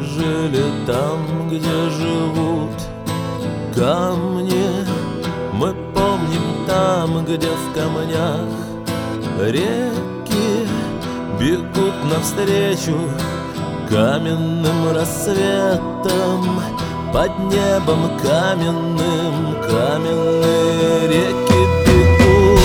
жили там, где живут камни. Мы помним там, где в камнях реки бегут навстречу каменным рассветом. Под небом каменным каменные реки бегут.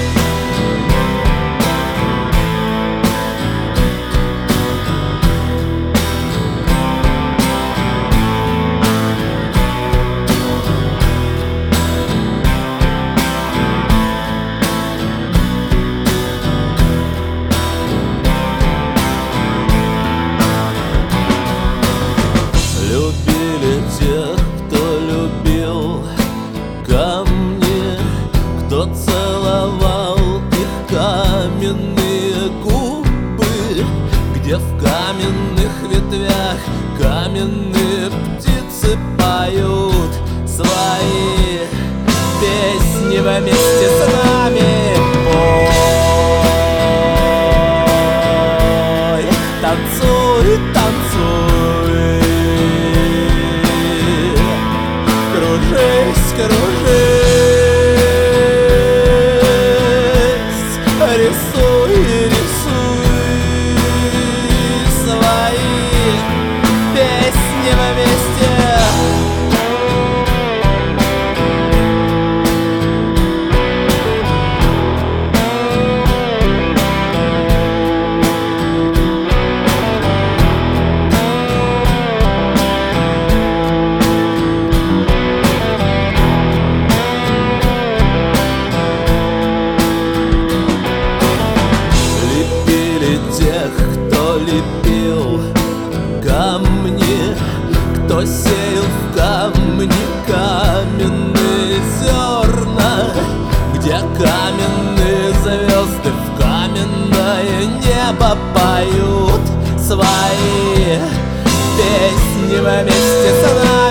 Любили тех, кто любил камни, кто целовал их каменные губы, где в каменных ветвях каменные птицы поют свои песни вместе с нами. Пой, танцуй, танцуй, кружись, кружись, рисуй, рисуй свои песни вместе. Тех, кто лепил камни, кто сеял в камни каменные зерна, где каменные звезды в каменное небо поют свои песни вместе с нами.